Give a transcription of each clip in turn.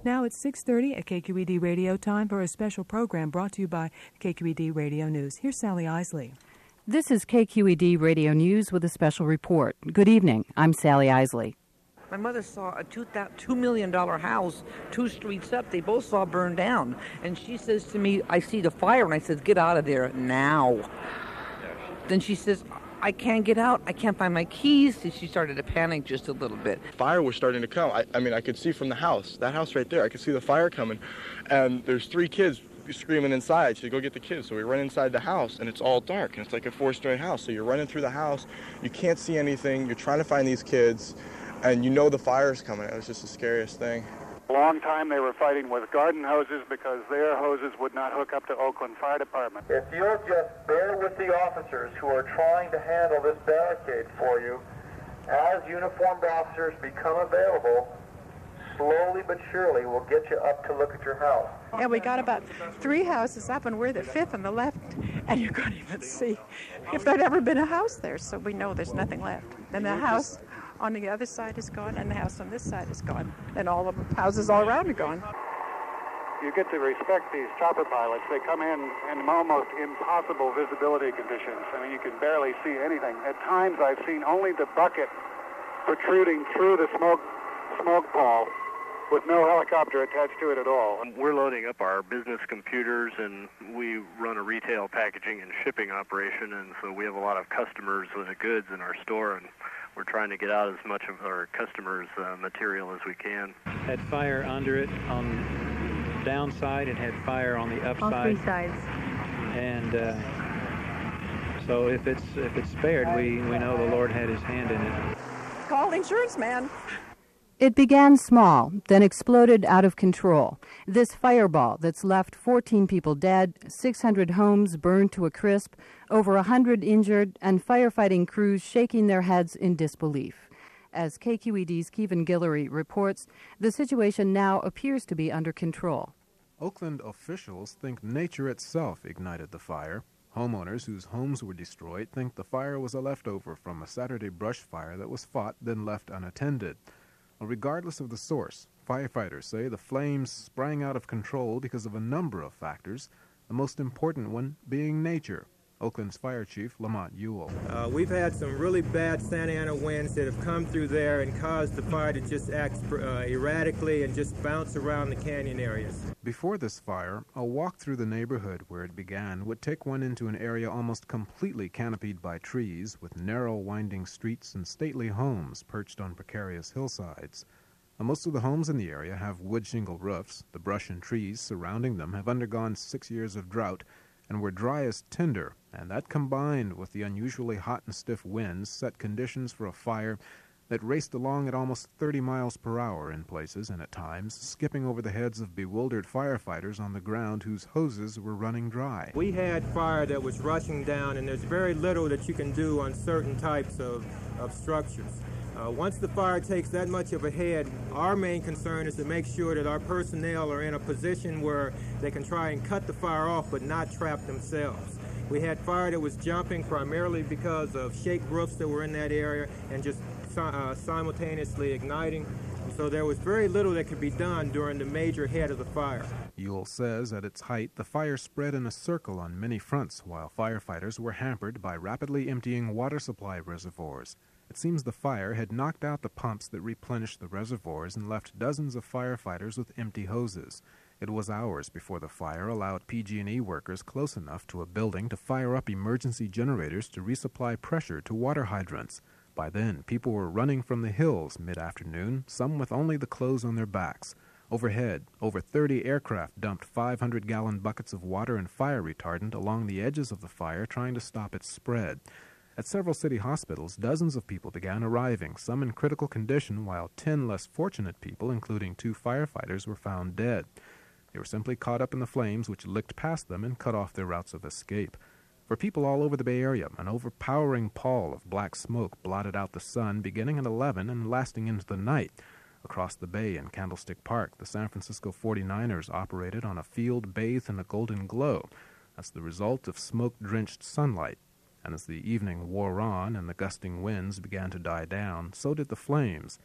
Now it's 6:30 at KQED Radio, time for a special program brought to you by KQED Radio News. Here's Sally Isley. This is KQED Radio News with a special report. Good evening. I'm Sally Isley. My mother saw a $2 million house 2 streets up. They both saw burned down. And she says to me, I see the fire. And I said, get out of there now. Then she says, I can't get out. I can't find my keys. She started to panic just a little bit. Fire was starting to come. I mean, I could see from the house, that house right there, I could see the fire coming. And there's 3 kids screaming inside. She said, go get the kids. So we run inside the house, and it's all dark. And it's like a 4-story house. So you're running through the house. You can't see anything. You're trying to find these kids. And you know the fire's coming. It was just the scariest thing. A long time they were fighting with garden hoses because their hoses would not hook up to Oakland Fire Department. If you'll just bear with the officers who are trying to handle this barricade for you, as uniformed officers become available, slowly but surely we'll get you up to look at your house. And we got about 3 houses up, and we're the 5th on the left, and you couldn't even see if there'd ever been a house there, so we know there's nothing left. And the house on the other side is gone, and the house on this side is gone, and all the houses all around are gone. You get to respect these chopper pilots. They come in almost impossible visibility conditions. I mean, you can barely see anything. At times, I've seen only the bucket protruding through the smoke pall with no helicopter attached to it at all. We're loading up our business computers, and we run a retail packaging and shipping operation, and so we have a lot of customers with the goods in our store, and we're trying to get out as much of our customers' material as we can. Had fire under it on downside. It had fire on the upside. All 3 sides. And so if it's spared, we know the Lord had His hand in it. Call the insurance man. It began small, then exploded out of control. This fireball that's left 14 people dead, 600 homes burned to a crisp, over 100 injured, and firefighting crews shaking their heads in disbelief. As KQED's Kevin Guillory reports, the situation now appears to be under control. Oakland officials think nature itself ignited the fire. Homeowners whose homes were destroyed think the fire was a leftover from a Saturday brush fire that was fought, then left unattended. Regardless of the source, firefighters say the flames sprang out of control because of a number of factors, the most important one being nature. Oakland's Fire Chief Lamont Ewell. We've had some really bad Santa Ana winds that have come through there and caused the fire to just act erratically and just bounce around the canyon areas. Before this fire, a walk through the neighborhood where it began would take one into an area almost completely canopied by trees, with narrow winding streets and stately homes perched on precarious hillsides. Most of the homes in the area have wood shingle roofs. The brush and trees surrounding them have undergone 6 years of drought and were dry as tinder, and that combined with the unusually hot and stiff winds set conditions for a fire that raced along at almost 30 miles per hour in places, and at times skipping over the heads of bewildered firefighters on the ground whose hoses were running dry. We had fire that was rushing down, and there's very little that you can do on certain types of structures. Once the fire takes that much of a head, our main concern is to make sure that our personnel are in a position where they can try and cut the fire off but not trap themselves. We had fire that was jumping primarily because of shake roofs that were in that area and just simultaneously igniting. And so there was very little that could be done during the major head of the fire. Ewell says at its height, the fire spread in a circle on many fronts while firefighters were hampered by rapidly emptying water supply reservoirs. It seems the fire had knocked out the pumps that replenished the reservoirs and left dozens of firefighters with empty hoses. It was hours before the fire allowed PG&E workers close enough to a building to fire up emergency generators to resupply pressure to water hydrants. By then, people were running from the hills mid-afternoon, some with only the clothes on their backs. Overhead, over 30 aircraft dumped 500-gallon buckets of water and fire retardant along the edges of the fire, trying to stop its spread. At several city hospitals, dozens of people began arriving, some in critical condition, while 10 less fortunate people, including 2 firefighters, were found dead. They were simply caught up in the flames, which licked past them and cut off their routes of escape. For people all over the Bay Area, an overpowering pall of black smoke blotted out the sun, beginning at 11 and lasting into the night. Across the bay in Candlestick Park, the San Francisco 49ers operated on a field bathed in a golden glow. That's the result of smoke-drenched sunlight. And as the evening wore on and the gusting winds began to die down, so did the flames.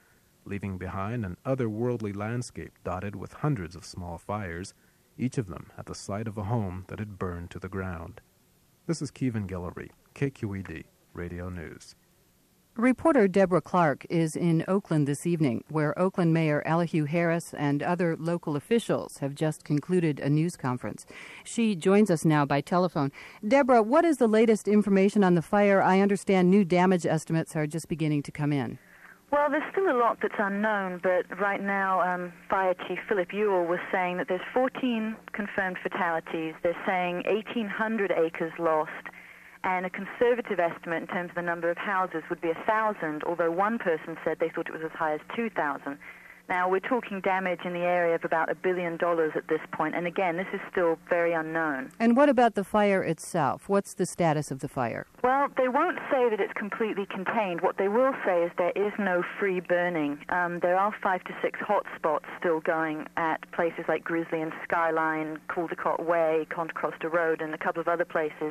leaving behind an otherworldly landscape dotted with hundreds of small fires, each of them at the site of a home that had burned to the ground. This is Kevin Guillory, KQED Radio News. Reporter Deborah Clark is in Oakland this evening, where Oakland Mayor Elihu Harris and other local officials have just concluded a news conference. She joins us now by telephone. Deborah, what is the latest information on the fire? I understand new damage estimates are just beginning to come in. Well, there's still a lot that's unknown, but right now Fire Chief Philip Ewell was saying that there's 14 confirmed fatalities. They're saying 1,800 acres lost, and a conservative estimate in terms of the number of houses would be 1,000, although one person said they thought it was as high as 2,000. Now, we're talking damage in the area of about $1 billion at this point, and again, this is still very unknown. And what about the fire itself? What's the status of the fire? Well, they won't say that it's completely contained. What they will say is there is no free burning. There are 5 to 6 hot spots still going at places like Grizzly and Skyline, Caldecott Way, Contra Costa Road, and a couple of other places.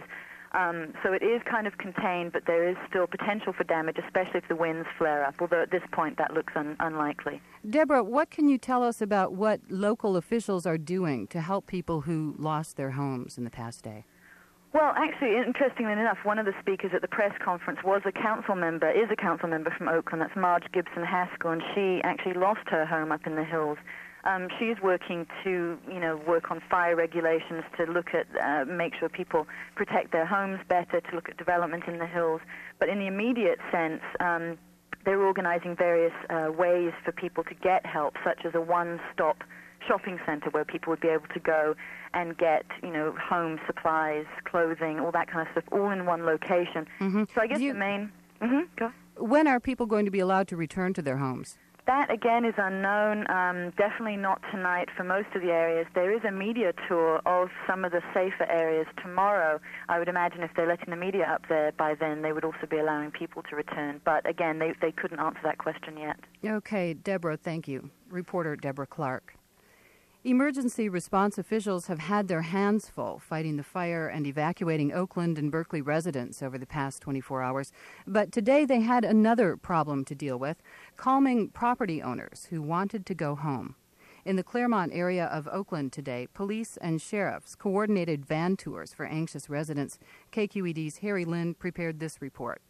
So it is kind of contained, but there is still potential for damage, especially if the winds flare up, although at this point that looks unlikely. Deborah, what can you tell us about what local officials are doing to help people who lost their homes in the past day? Well, actually, interestingly enough, one of the speakers at the press conference is a council member from Oakland. That's Marge Gibson Haskell, and she actually lost her home up in the hills. She's working to, work on fire regulations, to look at, make sure people protect their homes better, to look at development in the hills. But in the immediate sense, they're organizing various ways for people to get help, such as a one-stop shopping center where people would be able to go and get, home supplies, clothing, all that kind of stuff, all in one location. Mm-hmm. So I guess the main... Go. When are people going to be allowed to return to their homes? That, again, is unknown. Definitely not tonight for most of the areas. There is a media tour of some of the safer areas tomorrow. I would imagine if they're letting the media up there by then, they would also be allowing people to return. But, again, they couldn't answer that question yet. Okay, Deborah, thank you. Reporter Deborah Clark. Emergency response officials have had their hands full fighting the fire and evacuating Oakland and Berkeley residents over the past 24 hours. But today they had another problem to deal with, calming property owners who wanted to go home. In the Claremont area of Oakland today, police and sheriffs coordinated van tours for anxious residents. KQED's Harry Lynn prepared this report.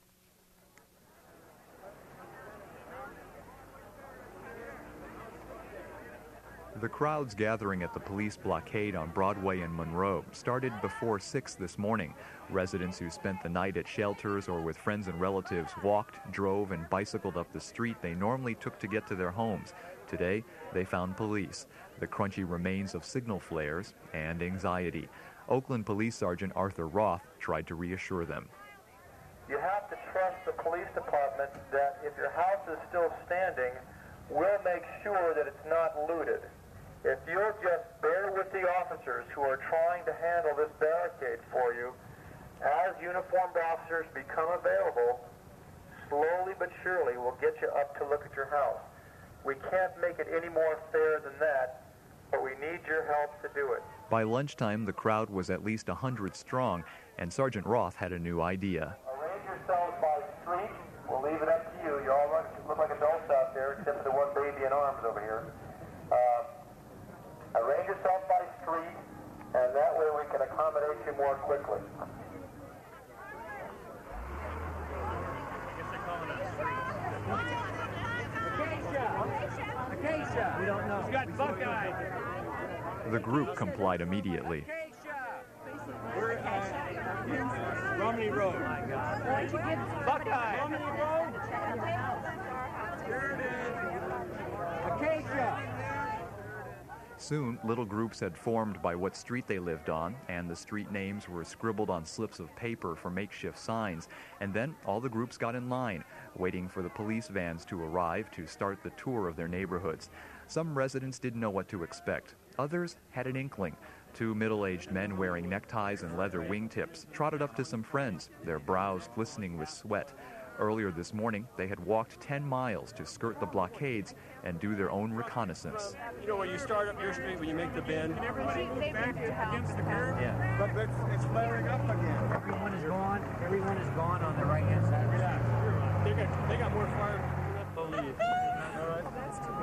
The crowds gathering at the police blockade on Broadway and Monroe started before 6 this morning. Residents who spent the night at shelters or with friends and relatives walked, drove, and bicycled up the street they normally took to get to their homes. Today, they found police, the crunchy remains of signal flares, and anxiety. Oakland Police Sergeant Arthur Roth tried to reassure them. You have to trust the police department that if your house is still standing, we'll make sure that it's not looted. If you'll just bear with the officers who are trying to handle this barricade for you, as uniformed officers become available, slowly but surely we'll get you up to look at your house. We can't make it any more fair than that, but we need your help to do it. By lunchtime, the crowd was at least 100 strong, and Sergeant Roth had a new idea. Arrange yourselves by street. We'll leave it up to you. You all look like adults out there, except for the one baby in arms over here. Arrange yourself by street, and that way we can accommodate you more quickly. Acacia! We don't know. He's got Buckeye! The group complied immediately. We're at Romney Road. Oh my God. Buckeye! Romney Road? There it is. Acacia! Soon, little groups had formed by what street they lived on, and the street names were scribbled on slips of paper for makeshift signs. And then all the groups got in line, waiting for the police vans to arrive to start the tour of their neighborhoods. Some residents didn't know what to expect. Others had an inkling. Two middle-aged men wearing neckties and leather wingtips trotted up to some friends, their brows glistening with sweat. Earlier this morning, they had walked 10 miles to skirt the blockades and do their own reconnaissance. You know, when you start up your street, when you make the bend, everybody goes back against the curve. Yeah. But it's flaring up again. Everyone is gone. Everyone is gone on the right-hand side. Yeah, they got more fire than I believe.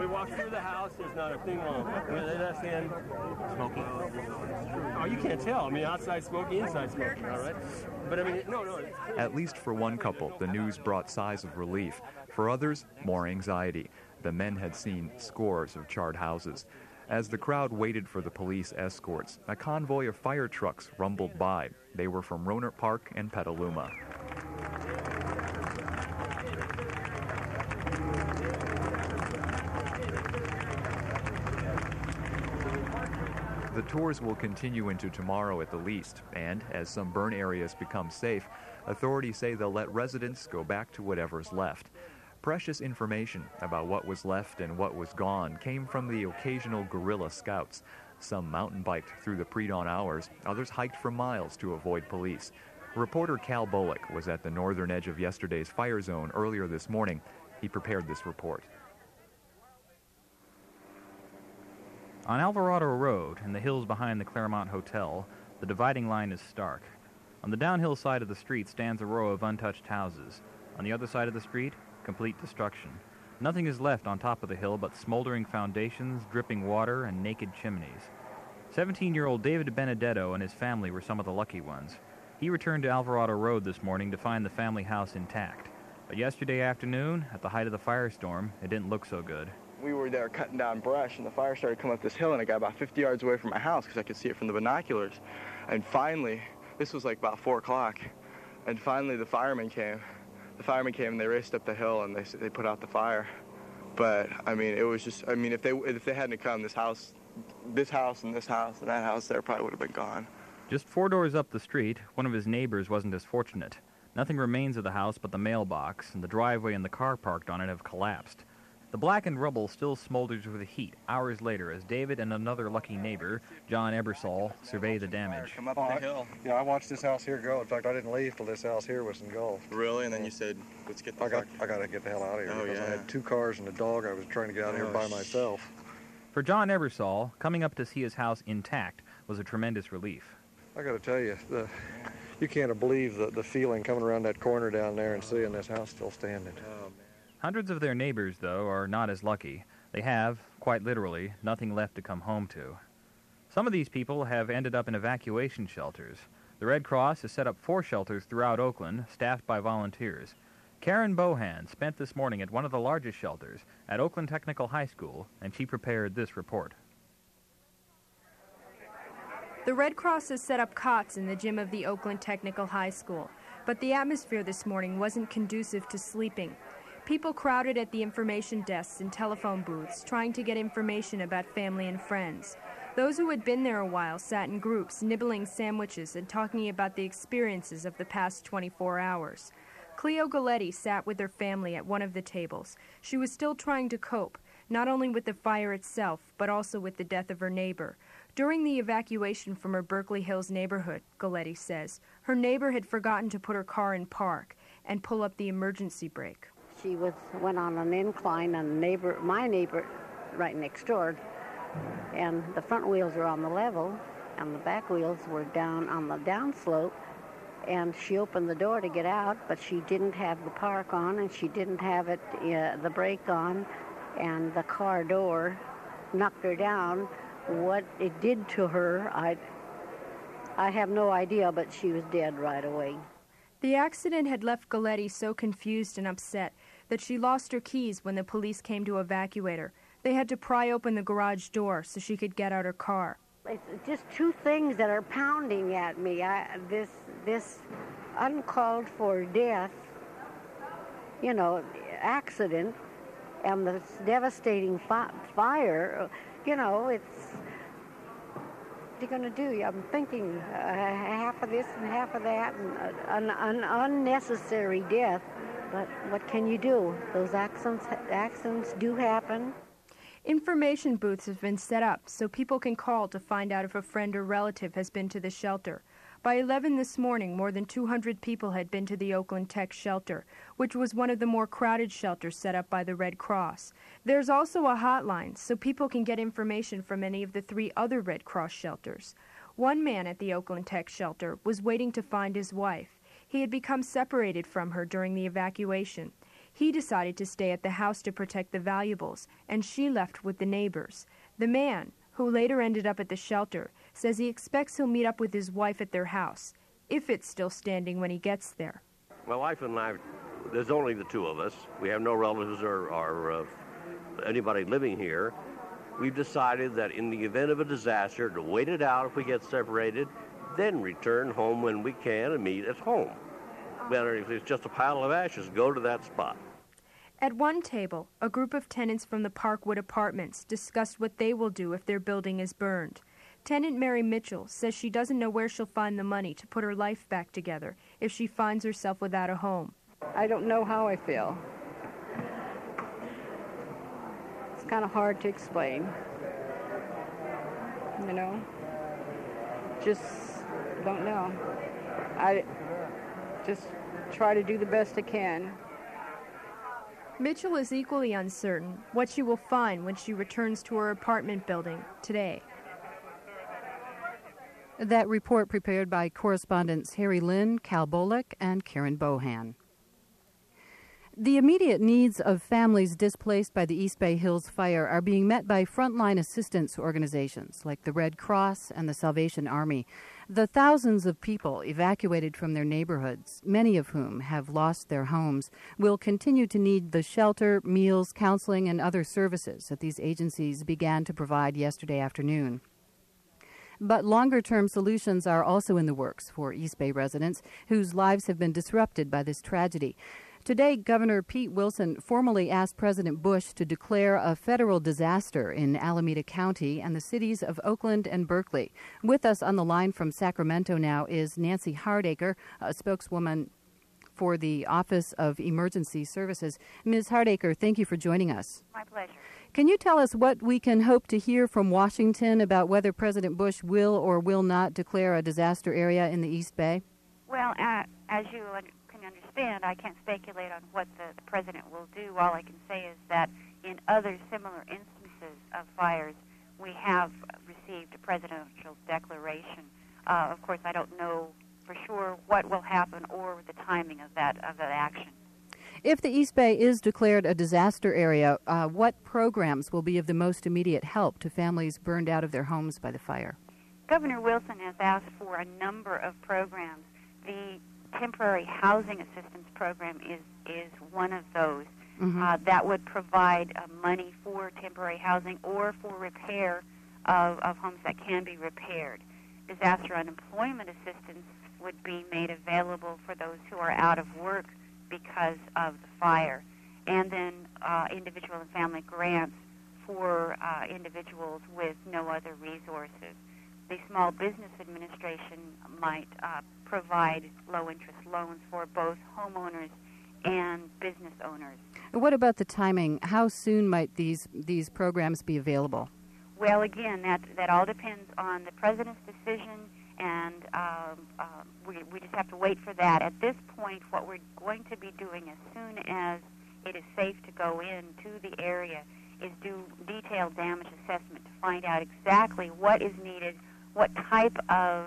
We walked through the house. There's not a thing wrong. They let us in. Smoking. Oh, you can't tell. I mean, outside smoking, inside smoking, all right? But I mean, no. At least for one couple, the news brought sighs of relief. For others, more anxiety. The men had seen scores of charred houses. As the crowd waited for the police escorts, a convoy of fire trucks rumbled by. They were from Rohnert Park and Petaluma. The tours will continue into tomorrow at the least, and as some burn areas become safe, authorities say they'll let residents go back to whatever's left. Precious information about what was left and what was gone came from the occasional guerrilla scouts. Some mountain biked through the pre-dawn hours, others hiked for miles to avoid police. Reporter Cal Bullock was at the northern edge of yesterday's fire zone earlier this morning. He prepared this report. On Alvarado Road, in the hills behind the Claremont Hotel, the dividing line is stark. On the downhill side of the street stands a row of untouched houses. On the other side of the street, complete destruction. Nothing is left on top of the hill but smoldering foundations, dripping water, and naked chimneys. 17-year-old David Benedetto and his family were some of the lucky ones. He returned to Alvarado Road this morning to find the family house intact. But yesterday afternoon, at the height of the firestorm, it didn't look so good. We were there cutting down brush, and the fire started coming up this hill, and I got about 50 yards away from my house because I could see it from the binoculars. And finally, this was like about 4 o'clock, and finally the firemen came. The firemen came and they raced up the hill and they put out the fire. But I mean, it was just, I mean, if they hadn't come, this house and this house and that house there probably would have been gone. Just 4 doors up the street, one of his neighbors wasn't as fortunate. Nothing remains of the house but the mailbox, and the driveway and the car parked on it have collapsed. The blackened rubble still smolders with heat hours later as David and another lucky neighbor, John Ebersol, survey the damage. Come up the hill. Yeah, I watched this house here go. In fact, I didn't leave till this house here was engulfed. Really? And then you said, let's get the I got to get the hell out of here because yeah. I had 2 cars and a dog. I was trying to get out of here by myself. For John Ebersol, coming up to see his house intact was a tremendous relief. I got to tell you, you can't believe the feeling coming around that corner down there and seeing this house still standing. Oh, man. Hundreds of their neighbors, though, are not as lucky. They have, quite literally, nothing left to come home to. Some of these people have ended up in evacuation shelters. The Red Cross has set up 4 shelters throughout Oakland, staffed by volunteers. Karen Bohan spent this morning at one of the largest shelters, at Oakland Technical High School, and she prepared this report. The Red Cross has set up cots in the gym of the Oakland Technical High School, but the atmosphere this morning wasn't conducive to sleeping. People crowded at the information desks and telephone booths, trying to get information about family and friends. Those who had been there a while sat in groups, nibbling sandwiches and talking about the experiences of the past 24 hours. Cleo Galletti sat with her family at one of the tables. She was still trying to cope, not only with the fire itself, but also with the death of her neighbor. During the evacuation from her Berkeley Hills neighborhood, Galletti says, her neighbor had forgotten to put her car in park and pull up the emergency brake. She went on an incline, and my neighbor right next door, and the front wheels were on the level, and the back wheels were down on the downslope, and she opened the door to get out, but she didn't have the park on, and she didn't have the brake on, and the car door knocked her down. What it did to her, I have no idea, but she was dead right away. The accident had left Galletti so confused and upset that she lost her keys when the police came to evacuate her. They had to pry open the garage door so she could get out her car. It's just 2 things that are pounding at me. This uncalled for death, accident, and this devastating fire, it's... What are you going to do? I'm thinking half of this and half of that, and an unnecessary death. But what can you do? Those accidents do happen. Information booths have been set up so people can call to find out if a friend or relative has been to the shelter. By 11 this morning, more than 200 people had been to the Oakland Tech shelter, which was one of the more crowded shelters set up by the Red Cross. There's also a hotline so people can get information from any of the 3 other Red Cross shelters. One man at the Oakland Tech shelter was waiting to find his wife. He had become separated from her during the evacuation. He decided to stay at the house to protect the valuables, and she left with the neighbors. The man, who later ended up at the shelter, says he expects he'll meet up with his wife at their house, if it's still standing when he gets there. My wife and I, there's only the two of us. We have no relatives or anybody living here. We've decided that in the event of a disaster, to wait it out if we get separated, then return home when we can and meet at home. Better if it's just a pile of ashes, go to that spot. At one table, a group of tenants from the Parkwood Apartments discussed what they will do if their building is burned. Tenant Mary Mitchell says she doesn't know where she'll find the money to put her life back together if she finds herself without a home. I don't know how I feel. It's kind of hard to explain. You know? Just don't know. I just try to do the best I can. Mitchell is equally uncertain what she will find when she returns to her apartment building today. That report prepared by correspondents Harry Lynn, Cal Bolick, and Karen Bohan. The immediate needs of families displaced by the East Bay Hills fire are being met by frontline assistance organizations like the Red Cross and the Salvation Army. The thousands of people evacuated from their neighborhoods, many of whom have lost their homes, will continue to need the shelter, meals, counseling, and other services that these agencies began to provide yesterday afternoon. But longer-term solutions are also in the works for East Bay residents whose lives have been disrupted by this tragedy. Today, Governor Pete Wilson formally asked President Bush to declare a federal disaster in Alameda County and the cities of Oakland and Berkeley. With us on the line from Sacramento now is Nancy Hardacre, a spokeswoman for the Office of Emergency Services. Ms. Hardacre, thank you for joining us. My pleasure. Can you tell us what we can hope to hear from Washington about whether President Bush will or will not declare a disaster area in the East Bay? Well, as you can understand, I can't speculate on what the president will do. All I can say is that in other similar instances of fires, we have received a presidential declaration. Of course, I don't know for sure what will happen or the timing of that action. If the East Bay is declared a disaster area, what programs will be of the most immediate help to families burned out of their homes by the fire? Governor Wilson has asked for a number of programs. The temporary housing assistance program is one of those. That would provide money for temporary housing or for repair of homes that can be repaired. Disaster unemployment assistance would be made available for those who are out of work because of the fire. And then individual and family grants for individuals with no other resources. The Small Business Administration might provide low-interest loans for both homeowners and business owners. What about the timing? How soon might these programs be available? Well, again, that all depends on the president's decision, and we just have to wait for that. At this point, what we're going to be doing as soon as it is safe to go into the area is do detailed damage assessment to find out exactly what is needed, what type of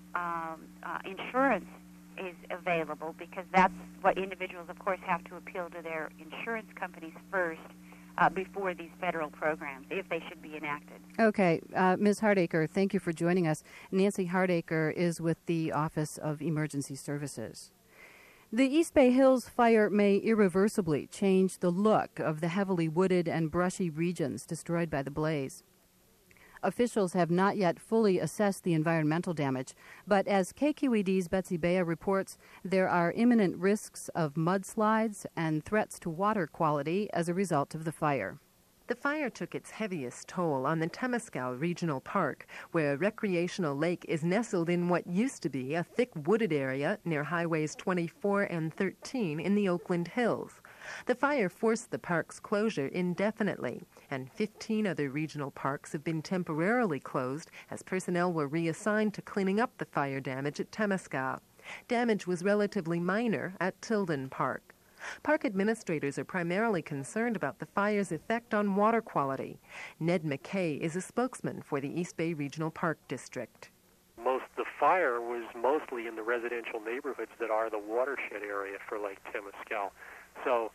insurance is available, because that's what individuals, of course, have to appeal to their insurance companies first before these federal programs, if they should be enacted. Okay. Ms. Hardacre, thank you for joining us. Nancy Hardacre is with the Office of Emergency Services. The East Bay Hills fire may irreversibly change the look of the heavily wooded and brushy regions destroyed by the blaze. Officials have not yet fully assessed the environmental damage, but as KQED's Betsy Bea reports, there are imminent risks of mudslides and threats to water quality as a result of the fire. The fire took its heaviest toll on the Temescal Regional Park, where a recreational lake is nestled in what used to be a thick wooded area near Highways 24 and 13 in the Oakland Hills. The fire forced the park's closure indefinitely, and 15 other regional parks have been temporarily closed as personnel were reassigned to cleaning up the fire damage at Temescal. Damage was relatively minor at Tilden Park. Park administrators are primarily concerned about the fire's effect on water quality. Ned McKay is a spokesman for the East Bay Regional Park District. The fire was mostly in the residential neighborhoods that are the watershed area for Lake Temescal. So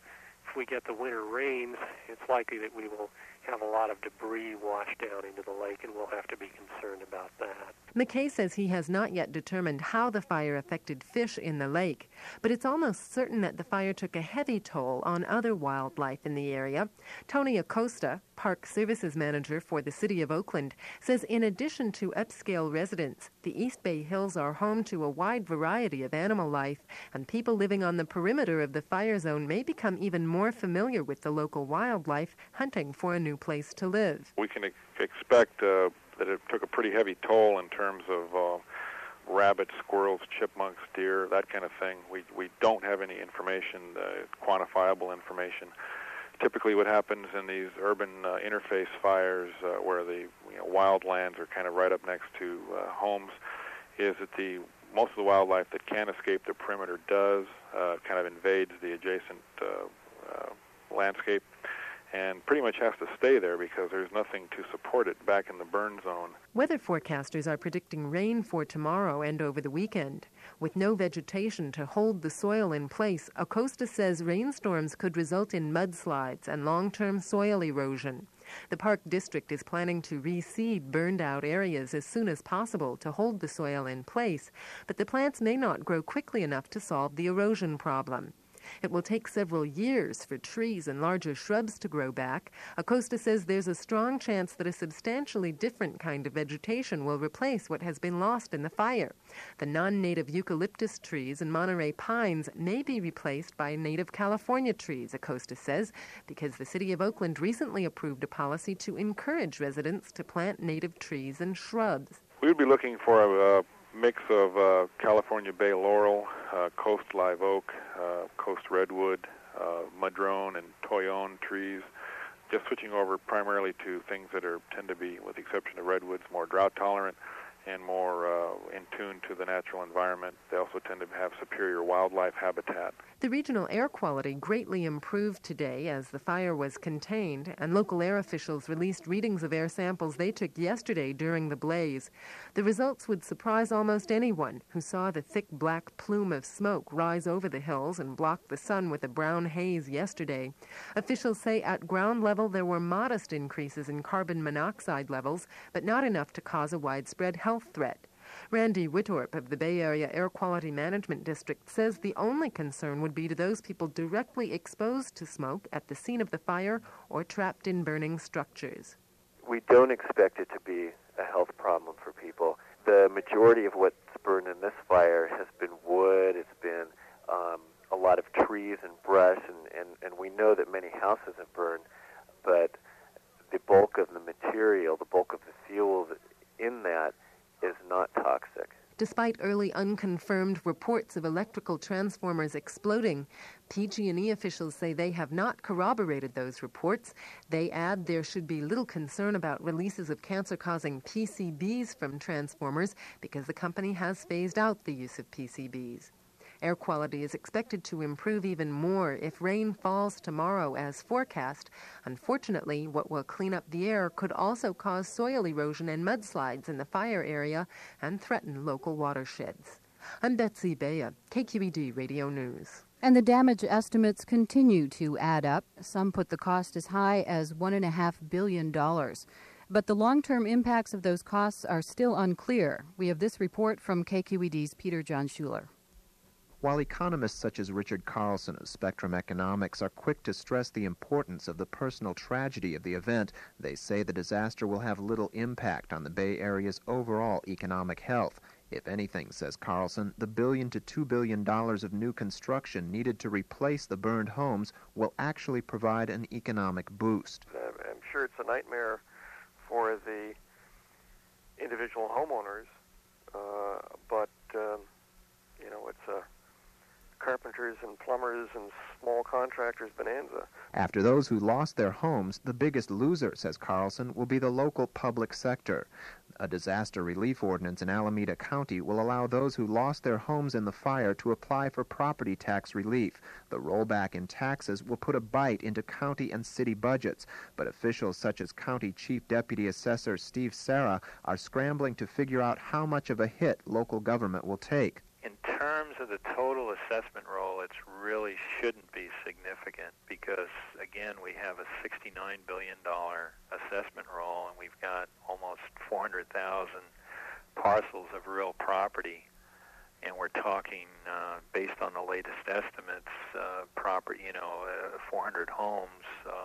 if we get the winter rains, it's likely that we will have a lot of debris wash down into the lake, and we'll have to be concerned about that. McKay says he has not yet determined how the fire affected fish in the lake, but it's almost certain that the fire took a heavy toll on other wildlife in the area. Tony Acosta, Park Services Manager for the City of Oakland, says in addition to upscale residents, the East Bay Hills are home to a wide variety of animal life, and people living on the perimeter of the fire zone may become even more familiar with the local wildlife, hunting for a new place to live. We can expect that it took a pretty heavy toll in terms of rabbits, squirrels, chipmunks, deer, that kind of thing. We don't have any information, quantifiable information. Typically what happens in these urban interface fires where the wildlands are kind of right up next to homes is that most of the wildlife that can escape the perimeter does, kind of invades the adjacent landscape, and pretty much has to stay there because there's nothing to support it back in the burn zone. Weather forecasters are predicting rain for tomorrow and over the weekend. With no vegetation to hold the soil in place, Acosta says rainstorms could result in mudslides and long-term soil erosion. The Park District is planning to reseed burned-out areas as soon as possible to hold the soil in place, but the plants may not grow quickly enough to solve the erosion problem. It will take several years for trees and larger shrubs to grow back. Acosta says there's a strong chance that a substantially different kind of vegetation will replace what has been lost in the fire. The non-native eucalyptus trees and Monterey pines may be replaced by native California trees, Acosta says, because the City of Oakland recently approved a policy to encourage residents to plant native trees and shrubs. We would be looking for a mix of California bay laurel, coast live oak, coast redwood, madrone, and toyon trees. Just switching over primarily to things that tend to be, with the exception of redwoods, more drought tolerant and more in tune to the natural environment. They also tend to have superior wildlife habitat. The regional air quality greatly improved today as the fire was contained, and local air officials released readings of air samples they took yesterday during the blaze. The results would surprise almost anyone who saw the thick black plume of smoke rise over the hills and block the sun with a brown haze yesterday. Officials say at ground level there were modest increases in carbon monoxide levels, but not enough to cause a widespread health threat. Randy Whittorp of the Bay Area Air Quality Management District says the only concern would be to those people directly exposed to smoke at the scene of the fire or trapped in burning structures. We don't expect it to be a health problem for people. The majority of what's burned in this fire has been wood, it's been a lot of trees and brush, and we know that many houses have burned, but the bulk of the material, the bulk of the fuel in that is not toxic. Despite early unconfirmed reports of electrical transformers exploding, PG&E officials say they have not corroborated those reports. They add there should be little concern about releases of cancer-causing PCBs from transformers because the company has phased out the use of PCBs. Air quality is expected to improve even more if rain falls tomorrow as forecast. Unfortunately, what will clean up the air could also cause soil erosion and mudslides in the fire area and threaten local watersheds. I'm Betsy Bea, KQED Radio News. And the damage estimates continue to add up. Some put the cost as high as $1.5 billion. But the long-term impacts of those costs are still unclear. We have this report from KQED's Peter John Schuler. While economists such as Richard Carlson of Spectrum Economics are quick to stress the importance of the personal tragedy of the event, they say the disaster will have little impact on the Bay Area's overall economic health. If anything, says Carlson, the $1 billion to $2 billion of new construction needed to replace the burned homes will actually provide an economic boost. I'm sure it's a nightmare for the individual homeowners, but it's a carpenters and plumbers and small contractors bonanza. After those who lost their homes, the biggest loser, says Carlson, will be the local public sector. A disaster relief ordinance in Alameda County will allow those who lost their homes in the fire to apply for property tax relief. The rollback in taxes will put a bite into county and city budgets, but officials such as County Chief Deputy Assessor Steve Serra are scrambling to figure out how much of a hit local government will take. In terms of the total assessment roll, it really shouldn't be significant because, again, we have a $69 billion assessment roll, and we've got almost 400,000 parcels of real property, and we're talking, based on the latest estimates, 400 homes.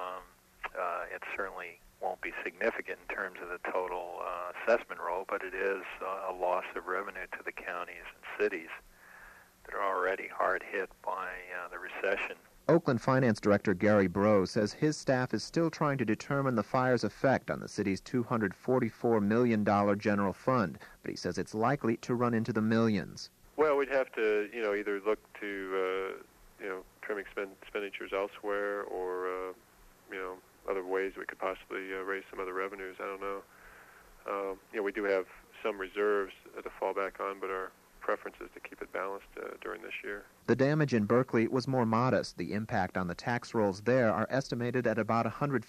It certainly won't be significant in terms of the total assessment roll, but it is a loss of revenue to the counties and cities that are already hard hit by the recession. Oakland Finance Director Gary Breaux says his staff is still trying to determine the fire's effect on the city's $244 million general fund, but he says it's likely to run into the millions. Well, we'd have to, either look to, trim expenditures elsewhere or, other ways we could possibly raise some other revenues. I don't know. We do have some reserves to fall back on, but our preference is to keep it balanced during this year. The damage in Berkeley was more modest. The impact on the tax rolls there are estimated at about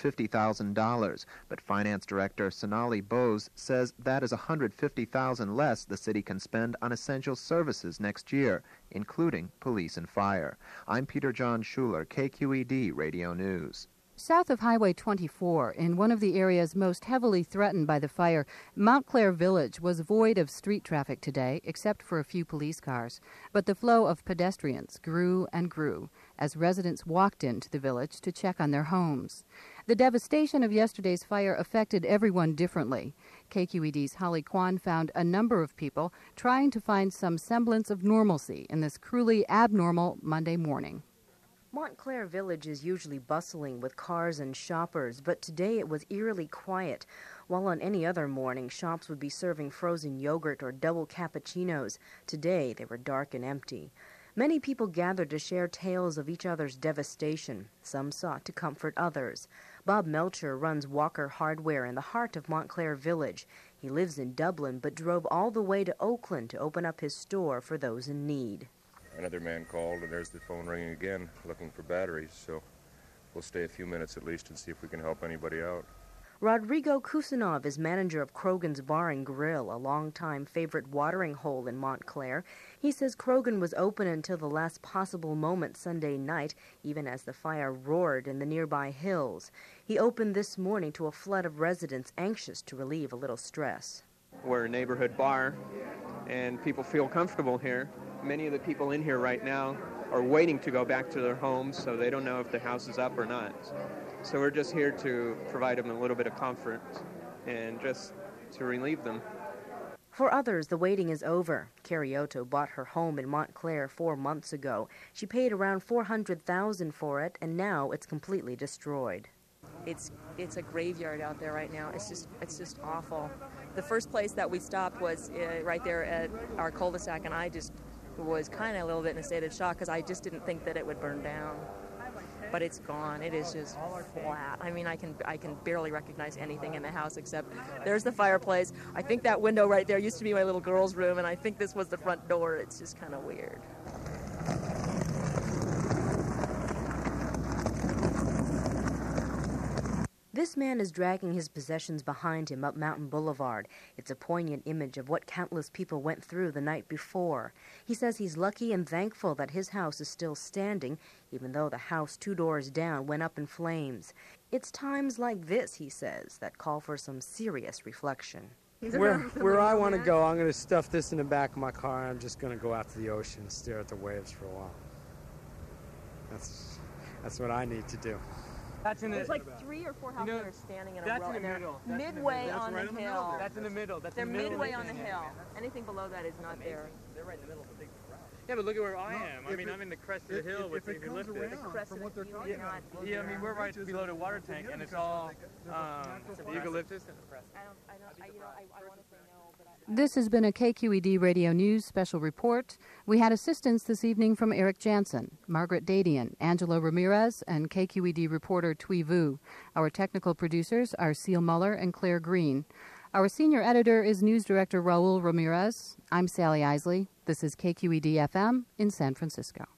$150,000, but Finance Director Sonali Bose says that is $150,000 less the city can spend on essential services next year, including police and fire. I'm Peter John Schuler, KQED Radio News. South of Highway 24, in one of the areas most heavily threatened by the fire, Montclair Village was void of street traffic today, except for a few police cars. But the flow of pedestrians grew and grew as residents walked into the village to check on their homes. The devastation of yesterday's fire affected everyone differently. KQED's Holly Kwan found a number of people trying to find some semblance of normalcy in this cruelly abnormal Monday morning. Montclair Village is usually bustling with cars and shoppers, but today it was eerily quiet. While on any other morning, shops would be serving frozen yogurt or double cappuccinos, today they were dark and empty. Many people gathered to share tales of each other's devastation. Some sought to comfort others. Bob Melcher runs Walker Hardware in the heart of Montclair Village. He lives in Dublin, but drove all the way to Oakland to open up his store for those in need. Another man called, and there's the phone ringing again, looking for batteries, so we'll stay a few minutes at least and see if we can help anybody out. Rodrigo Kusanov is manager of Krogan's Bar and Grill, a longtime favorite watering hole in Montclair. He says Krogan was open until the last possible moment Sunday night, even as the fire roared in the nearby hills. He opened this morning to a flood of residents anxious to relieve a little stress. We're a neighborhood bar, and people feel comfortable here. Many of the people in here right now are waiting to go back to their homes, so they don't know if the house is up or not. So we're just here to provide them a little bit of comfort and just to relieve them. For others, the waiting is over. Carrie Otto bought her home in Montclair 4 months ago. She paid around $400,000 for it, and now it's completely destroyed. It's a graveyard out there right now. It's just awful. The first place that we stopped was right there at our cul-de-sac, and I just was kind of a little bit in a state of shock because I just didn't think that it would burn down. But it's gone. It is just flat. I mean, I can barely recognize anything in the house except there's the fireplace. I think that window right there used to be my little girl's room, and I think this was the front door. It's just kind of weird. This man is dragging his possessions behind him up Mountain Boulevard. It's a poignant image of what countless people went through the night before. He says he's lucky and thankful that his house is still standing, even though the house 2 doors down went up in flames. It's times like this, he says, that call for some serious reflection. Where I want to go, I'm going to stuff this in the back of my car, and I'm just going to go out to the ocean and stare at the waves for a while. That's what I need to do. There's like 3 or 4 houses that are standing in a row, and they're midway on the hill. That's in the middle. They're midway on the hill. Anything below that is not there. They're right in the middle of a big crowd. Yeah, but look at where I am. I mean, I'm in the crest of the hill with the eucalyptus. Yeah, I mean, we're right below the water tank, and it's all the eucalyptus and the crest. I want to say no, but This has been a KQED Radio News special report. We had assistance this evening from Eric Jansen, Margaret Dadian, Angelo Ramirez, and KQED reporter Thuy Vu. Our technical producers are Seal Muller and Claire Green. Our senior editor is News Director Raul Ramirez. I'm Sally Isley. This is KQED FM in San Francisco.